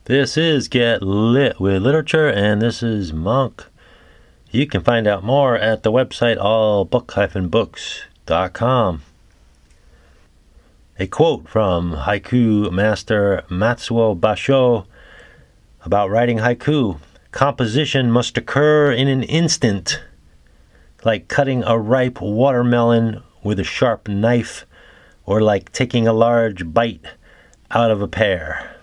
This is Get Lit with Literature, and this is Monk. You can find out more at the website allbook-books.com. A quote from haiku master Matsuo Basho about writing haiku. Composition must occur in an instant, like cutting a ripe watermelon with a sharp knife, or like taking a large bite out of a pear.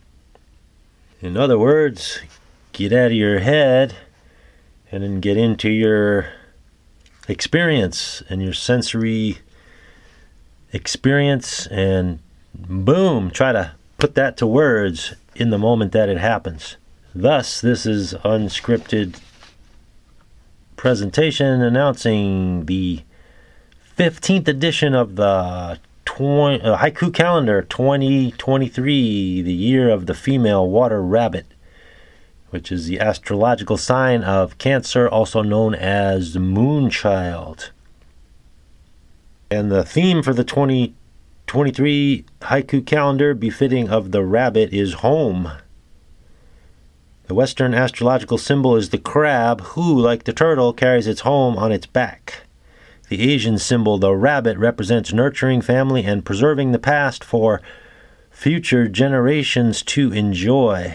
In other words, get out of your head and then get into your experience and your sensory experience, and boom, try to put that to words in the moment that it happens. Thus, this is unscripted presentation announcing the 15th edition of the Haiku Calendar 2023, the year of the female water rabbit, which is the astrological sign of Cancer, also known as the Moonchild. And the theme for the 2023 Haiku Calendar, befitting of the rabbit, is home. The Western astrological symbol is the crab, who, like the turtle, carries its home on its back. The Asian symbol, the rabbit, represents nurturing family and preserving the past for future generations to enjoy.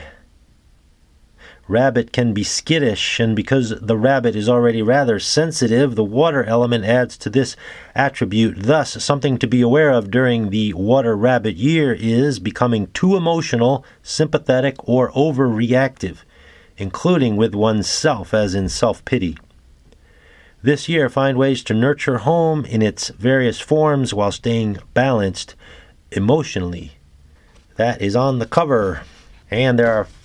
Rabbit can be skittish, and because the rabbit is already rather sensitive, the water element adds to this attribute. Thus, something to be aware of during the water rabbit year is becoming too emotional, sympathetic, or overreactive, including with oneself, as in self-pity. This year, find ways to nurture home in its various forms while staying balanced emotionally. That is on the cover. And there are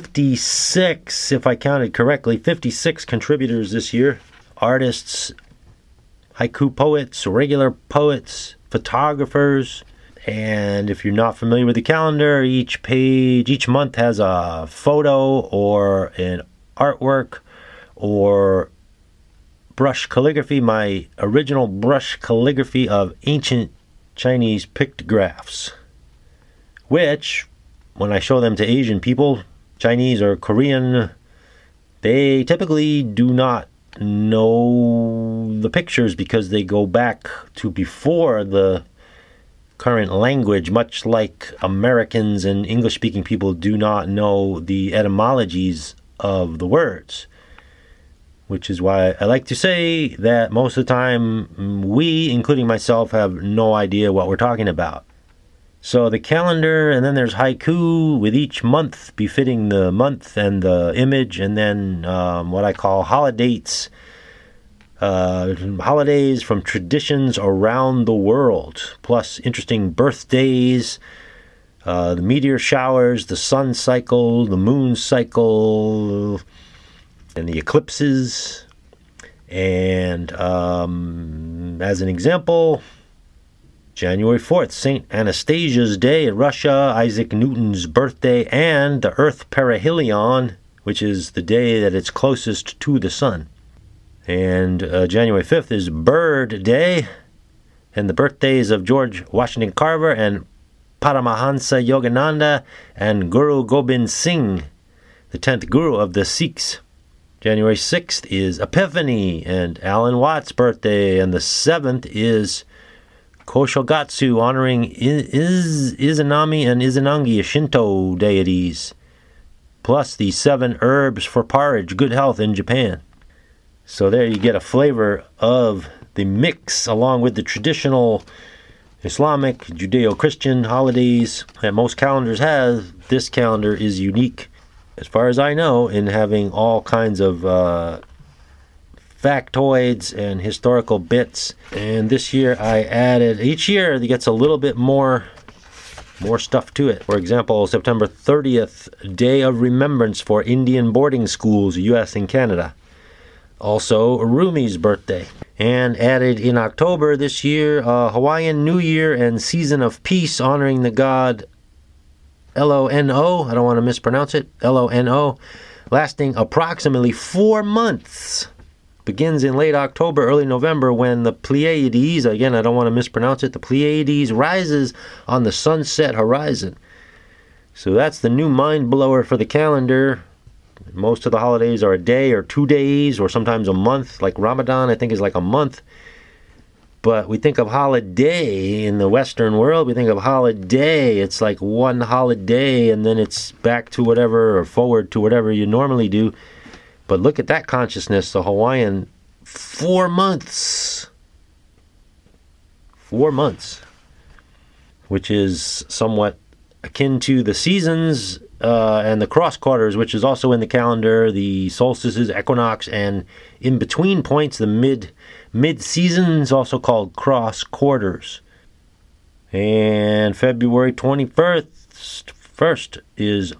56, if I counted correctly, 56 contributors this year. Artists, haiku poets, regular poets, photographers. And if you're not familiar with the calendar, each month has a photo or an artwork or brush calligraphy, my original brush calligraphy of ancient Chinese pictographs, which, when I show them to Asian people, Chinese or Korean, they typically do not know the pictures because they go back to before the current language, much like Americans and English-speaking people do not know the etymologies of the words. Which is why I like to say that most of the time we, including myself, have no idea what we're talking about. So the calendar, and then there's haiku with each month befitting the month and the image, and then what I call holidates. Holidays from traditions around the world, plus interesting birthdays, the meteor showers, the sun cycle, the moon cycle, and the eclipses. And as an example, January 4th, St. Anastasia's Day in Russia, Isaac Newton's birthday, and the Earth perihelion, which is the day that it's closest to the sun. And January 5th is Bird Day, and the birthdays of George Washington Carver and Paramahansa Yogananda and Guru Gobind Singh, the 10th Guru of the Sikhs. January 6th is Epiphany and Alan Watts' birthday, and the 7th is Koshogatsu, honoring Izanami and Izanagi, Shinto deities, plus the 7 herbs for porridge, good health in Japan. So there you get a flavor of the mix, along with the traditional Islamic, Judeo-Christian holidays that most calendars have. This calendar is unique, as far as I know, in having all kinds of factoids and historical bits. And this year I added, each year it gets a little bit more stuff to it. For example, September 30th, Day of Remembrance for Indian boarding schools, U.S. and Canada. Also, Rumi's birthday. And added in October this year, Hawaiian New Year and Season of Peace, honoring the god Lono, I don't want to mispronounce it, Lono, lasting approximately 4 months. Begins in late October, early November, when the Pleiades, again, I don't want to mispronounce it, the Pleiades rises on the sunset horizon. So that's the new mind blower for the calendar. Most of the holidays are a day or 2 days or sometimes a month. Like Ramadan, I think, is like a month. But we think of holiday in the Western world. We think of holiday. It's like one holiday and then it's back to whatever or forward to whatever you normally do. But look at that consciousness. The Hawaiian, 4 months. 4 months. Which is somewhat akin to the seasons and the cross quarters, which is also in the calendar, the solstices, equinox, and in between points, the mid-seasons, also called cross quarters. And February 21st is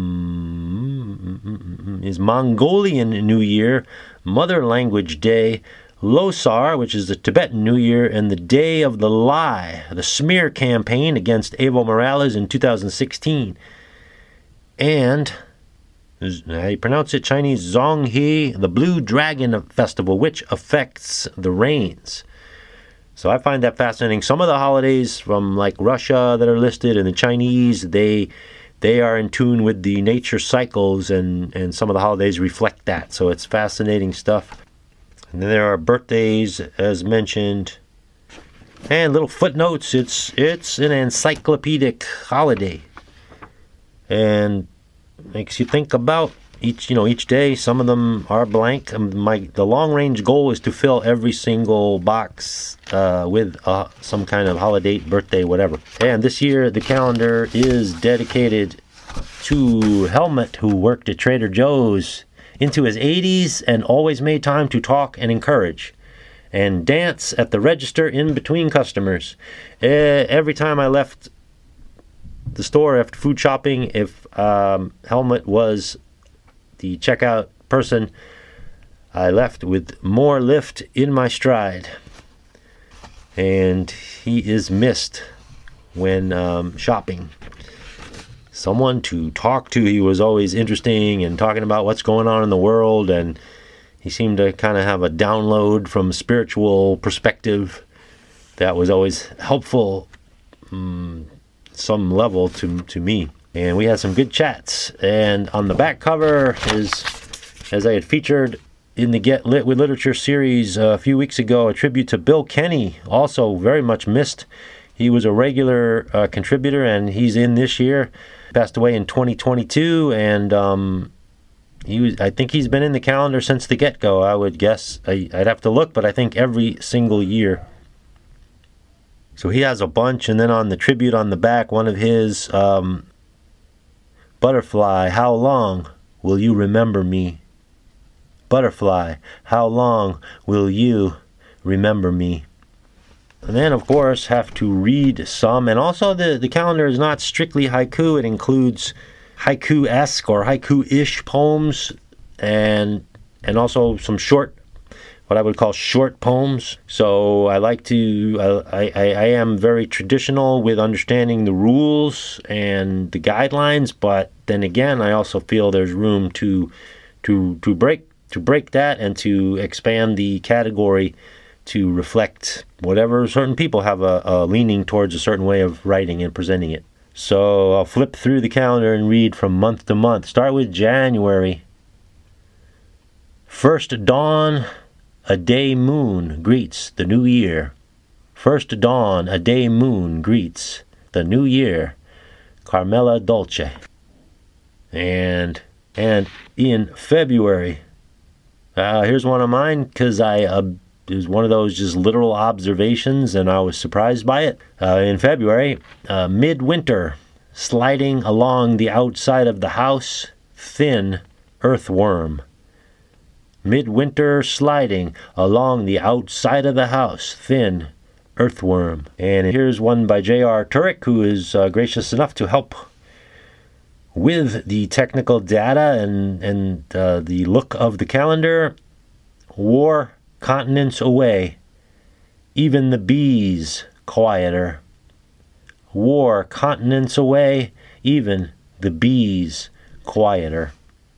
Mongolian New Year, Mother Language Day, Losar, which is the Tibetan New Year, and the Day of the Lie, the smear campaign against Evo Morales in 2016. And, how you pronounce it, Chinese Zonghe, the Blue Dragon Festival, which affects the rains. So I find that fascinating. Some of the holidays from like Russia that are listed and the Chinese, they are in tune with the nature cycles, and some of the holidays reflect that. So it's fascinating stuff. And then there are birthdays, as mentioned, and little footnotes. It's an encyclopedic holiday, and makes you think about each day. Some of them are blank. The long range goal is to fill every single box with some kind of holiday, birthday, whatever. And this year the calendar is dedicated to Helmut, who worked at Trader Joe's into his 80s and always made time to talk and encourage and dance at the register in between customers. Every time I left the store after food shopping, if Helmut was the checkout person, I left with more lift in my stride. And he is missed when shopping. Someone to talk to. He was always interesting and talking about what's going on in the world, and he seemed to kind of have a download from a spiritual perspective that was always helpful some level to me. And we had some good chats. And on the back cover is, as I had featured in the Get Lit with Literature series a few weeks ago, a tribute to Bill Kenny, also very much missed. He was a regular contributor, and he's in this year. Passed away in 2022, and I think he's been in the calendar since the get-go, I would guess. I'd have to look, but I think every single year. So he has a bunch, and then on the tribute on the back, one of his, Butterfly, how long will you remember me? Butterfly, how long will you remember me? And then, of course, have to read some. And also, the calendar is not strictly haiku. It includes haiku-esque or haiku-ish poems, and also some short, what I would call short poems. So I like to, I am very traditional with understanding the rules and the guidelines, but then again, I also feel there's room to break that and to expand the category to reflect whatever certain people have a leaning towards a certain way of writing and presenting it. So I'll flip through the calendar and read from month to month. Start with January. First dawn, a day moon greets the new year. First dawn, a day moon greets the new year. Carmela Dolce. And in February, here's one of mine, because it was one of those just literal observations, and I was surprised by it. In February, midwinter, sliding along the outside of the house, thin earthworm. Midwinter sliding along the outside of the house, thin earthworm. And here's one by J.R. Turek, who is gracious enough to help with the technical data and the look of the calendar. War continents away, even the bees quieter. War continents away, even the bees quieter.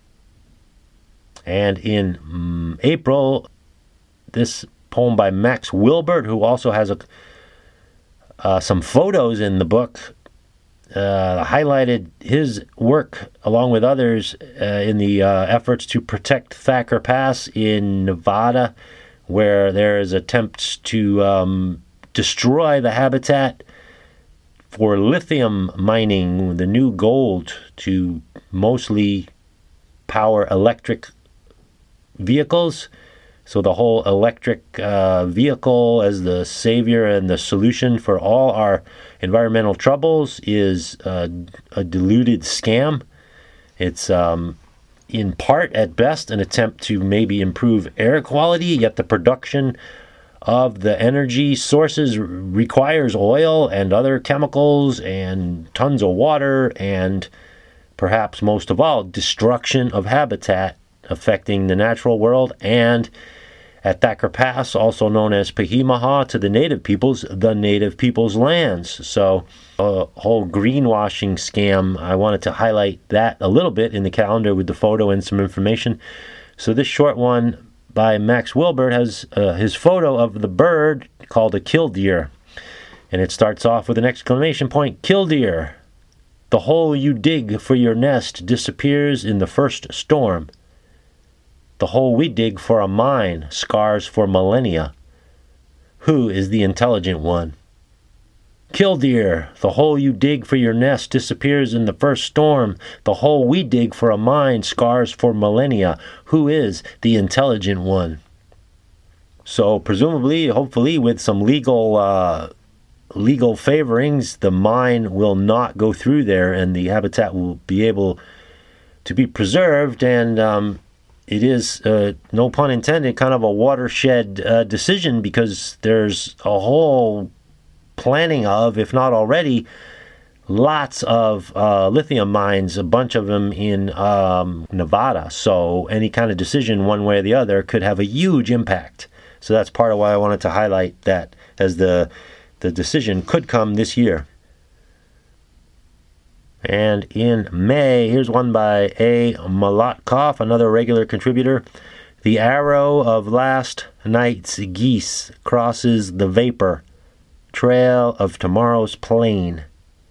And in April, this poem by Max Wilbert, who also has some photos in the book, highlighted his work along with others in the efforts to protect Thacker Pass in Nevada, where there is attempts to destroy the habitat for lithium mining, the new gold, to mostly power electric vehicles. So the whole electric vehicle as the savior and the solution for all our environmental troubles is a diluted scam. It's in part, at best, an attempt to maybe improve air quality, yet the production of the energy sources requires oil and other chemicals and tons of water and perhaps most of all, destruction of habitat affecting the natural world, and at Thacker Pass, also known as Pahimaha to the native peoples lands. So a whole greenwashing scam. I wanted to highlight that a little bit in the calendar with the photo and some information. So this short one by Max Wilbert has his photo of the bird called a killdeer. And it starts off with an exclamation point, killdeer. The hole you dig for your nest disappears in the first storm. The hole we dig for a mine scars for millennia. Who is the intelligent one? Killdeer, the hole you dig for your nest disappears in the first storm. The hole we dig for a mine scars for millennia. Who is the intelligent one? So presumably, hopefully, with some legal favorings, the mine will not go through there and the habitat will be able to be preserved. And it is, no pun intended, kind of a watershed decision, because there's a whole planning of, if not already, lots of lithium mines, a bunch of them in Nevada. So any kind of decision one way or the other could have a huge impact. So that's part of why I wanted to highlight that, as the decision could come this year. And in May, here's one by A. Molotkoff, another regular contributor. The arrow of last night's geese crosses the vapor trail of tomorrow's plain.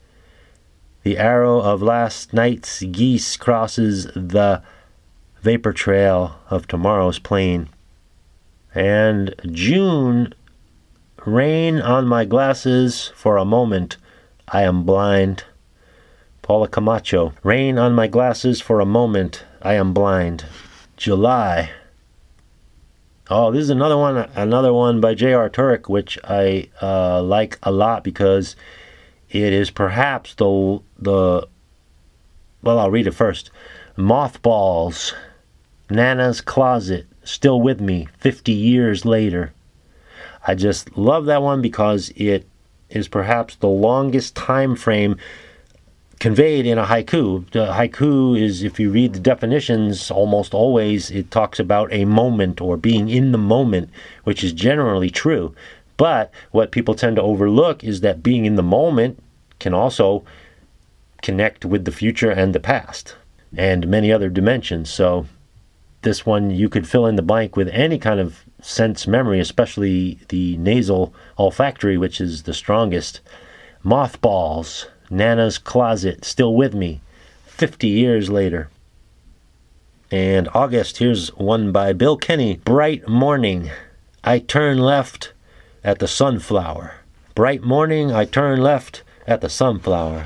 The arrow of last night's geese crosses the vapor trail of tomorrow's plain. And June, rain on my glasses for a moment, I am blind. Paula Camacho, rain on my glasses for a moment, I am blind. July. Oh, this is another one by J.R. Turek, which I like a lot, because it is perhaps well, I'll read it first. Mothballs, Nana's Closet, still with me 50 years later. I just love that one because it is perhaps the longest time frame conveyed in a haiku. The haiku is, if you read the definitions, almost always it talks about a moment or being in the moment, which is generally true. But what people tend to overlook is that being in the moment can also connect with the future and the past and many other dimensions. So this one, you could fill in the blank with any kind of sense memory, especially the nasal olfactory, which is the strongest. Mothballs, Nana's Closet, still with me 50 years later. And August, here's one by Bill Kenny. Bright morning, I turn left at the sunflower. Bright morning, I turn left at the sunflower.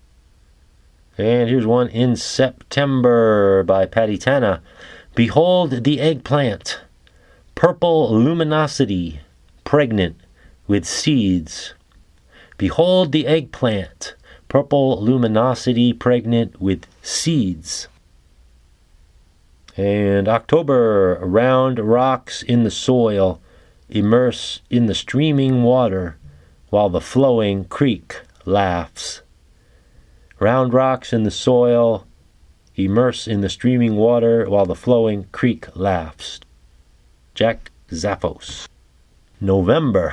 And here's one in September by Patty Tana. Behold the eggplant, purple luminosity, pregnant with seeds. Behold the eggplant, purple luminosity, pregnant with seeds. And October, round rocks in the soil, immerse in the streaming water, while the flowing creek laughs. Round rocks in the soil, immerse in the streaming water, while the flowing creek laughs. Jack Zappos. November.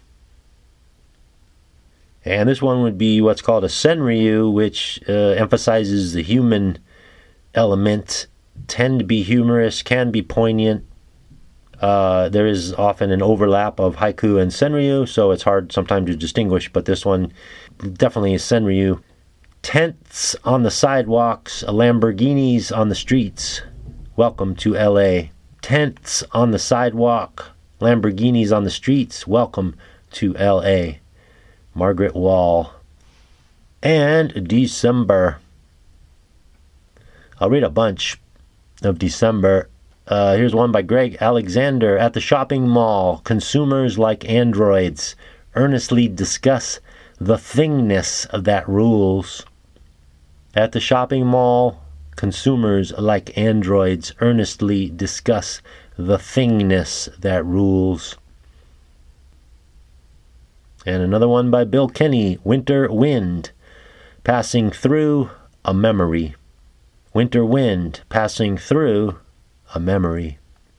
And this one would be what's called a senryu, which emphasizes the human element, tend to be humorous, can be poignant. There is often an overlap of haiku and senryu, so it's hard sometimes to distinguish, but this one definitely is senryu. Tents on the sidewalks, Lamborghinis on the streets. Welcome to LA. Tents on the sidewalk, Lamborghinis on the streets. Welcome to LA. Margaret Wall. And December. I'll read a bunch of December. Here's one by Greg Alexander. At the shopping mall, consumers like androids earnestly discuss the thingness that rules. At the shopping mall, consumers like androids earnestly discuss the thingness that rules. And another one by Bill Kenny. Winter wind passing through a memory. Winter wind passing through a memory.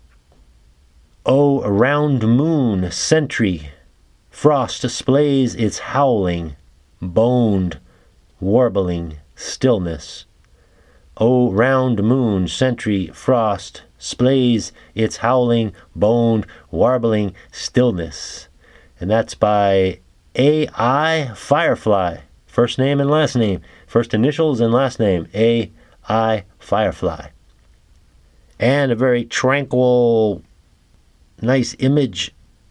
Oh, round moon, sentry, frost displays its howling, boned, warbling stillness. Oh, round moon, sentry, frost displays its howling, boned, warbling stillness. And that's by A.I. Firefly. First name and last name. First initials and last name. A.I. Firefly. And a very tranquil, nice image.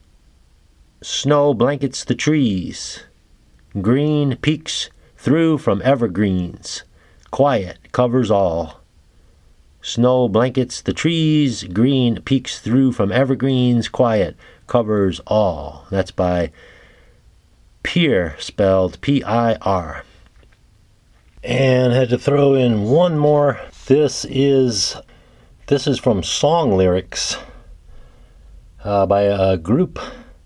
Snow blankets the trees. Green peeks through from evergreens. Quiet covers all. Snow blankets the trees. Green peeks through from evergreens. Quiet covers all. That's by Peer, spelled P-I-R. And I had to throw in one more. This is from Song Lyrics by a group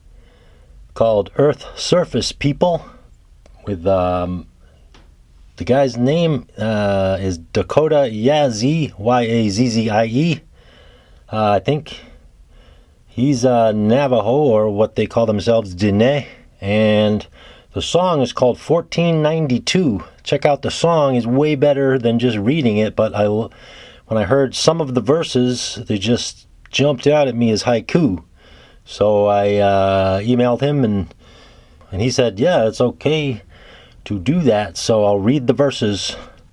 called Earth Surface People, with the guy's name is Dakota Yazzie, Y-A-Z-Z-I-E. I think he's Navajo, or what they call themselves, Diné. And the song is called 1492. Check out the song. It's way better than just reading it, but when I heard some of the verses, they just jumped out at me as haiku. So I emailed him, and he said, yeah, it's okay to do that. So I'll read the verses.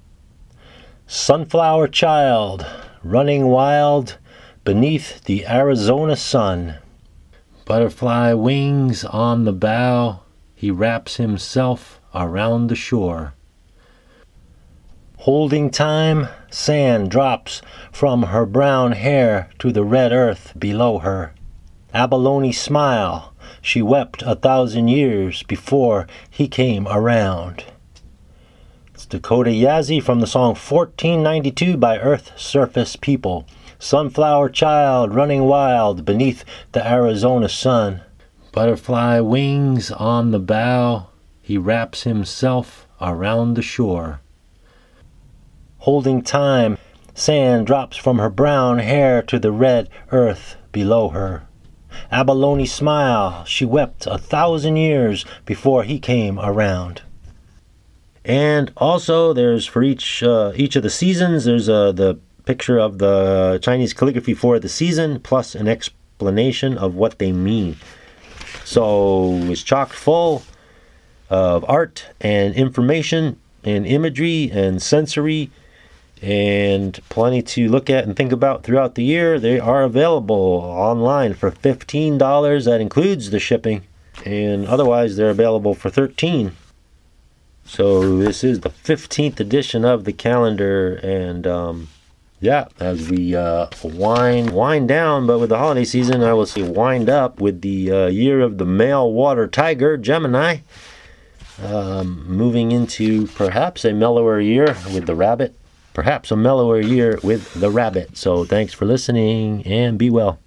Sunflower child, running wild beneath the Arizona sun. Butterfly wings on the bough, he wraps himself around the shore. Holding time, sand drops from her brown hair to the red earth below her. Abalone smile, she wept 1,000 years before he came around. It's Dakota Yazzie from the song 1492 by Earth Surface People. Sunflower child running wild beneath the Arizona sun. Butterfly wings on the bough, he wraps himself around the shore. Holding time, sand drops from her brown hair to the red earth below her. Abalone smile, she wept 1,000 years before he came around. And also there's for each of the seasons, there's the picture of the Chinese calligraphy for the season, plus an explanation of what they mean. So it's chock full of art and information and imagery and sensory, and plenty to look at and think about throughout the year. They are available online for $15. That includes the shipping, and otherwise they're available for $13. So this is the 15th edition of the calendar, and yeah, as we wind down, but with the holiday season, I will say wind up with the year of the male water tiger, Gemini, moving into perhaps a mellower year with the rabbit. So thanks for listening, and be well.